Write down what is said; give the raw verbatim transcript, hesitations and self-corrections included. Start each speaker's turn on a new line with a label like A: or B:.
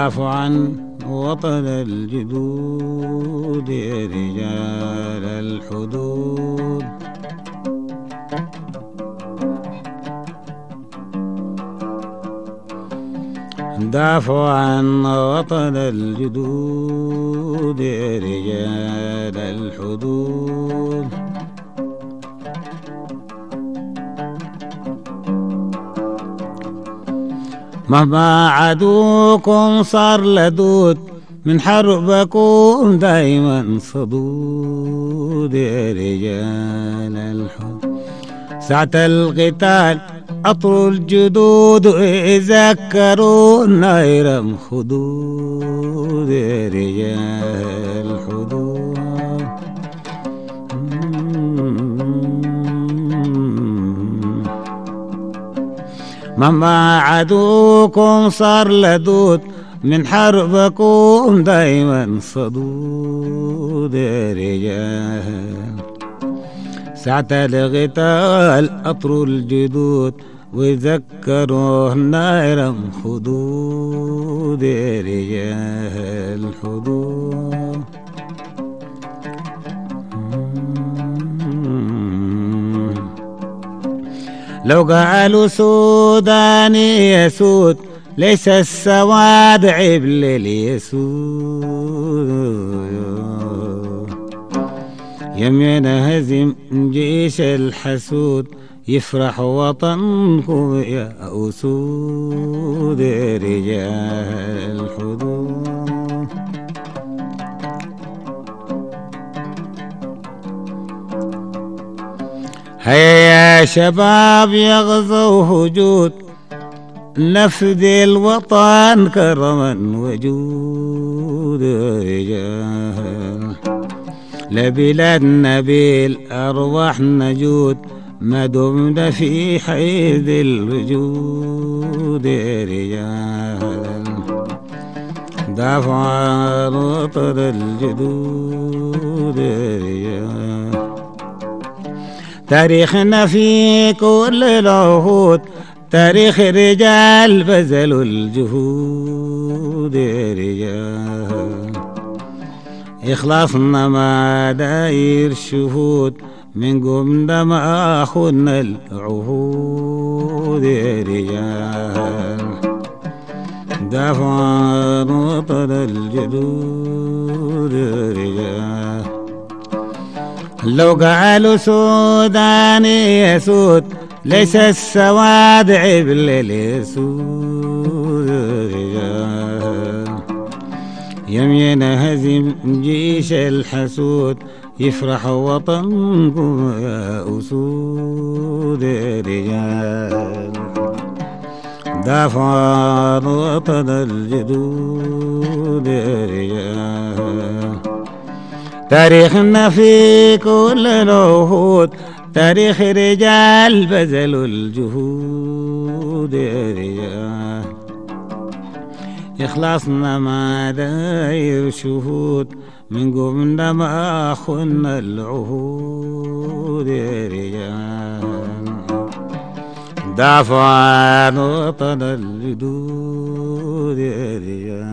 A: دافعوا عن وطن الجدود يا رجال الحدود. دافعوا عن وطن الجدود يا رجال الحدود. مهما عدوكم صار لدود من حربكم دايما صدود يا رجال الحدود. ساعة القتال أطروا الجدود ويذكرونا يرم خدود يا رجال الحدود. مهما عدوكم صار لدود من حربكم دايما صدود يا رجال. ساعة القتال أطروا الجدود ويذكروا النار خدود يا رجال الحدود. لو قالوا سوداني يسود ليس السواد عيب لليسود. يمين هزم جيش الحسود يفرح وطنكم يا أسود يا رجال الحدود. هيا يا شباب يغزوا هجود نفدي الوطن كرما وجود يا رجال. لبلاد نبيل أرواح نجود ما دمنا في حيز الوجود يا رجال. دافع عن وطن الجدود يا رجال. تاريخنا في كل العهود تاريخ رجال بذلوا الجهود يا رجال. إخلاصنا ما داير شهود من قمنا ما أخذنا العهود يا رجال. دافع عن وطن الجدود يا رجال. لو قالوا سوداني يسود ليس السواد عيب لليسود يا رجال. يمين هزم جيش الحسود يفرح وطنكم يا أسود يا رجال. دافع عن وطن الجدود يا رجال. تاريخنا في كل العهود تاريخ رجال بذلوا الجهود يا رجال. إخلاصنا ما داير شهود من قمنا ما أخذنا العهود يا رجال. دافع عن وطن الجدود يا رجال.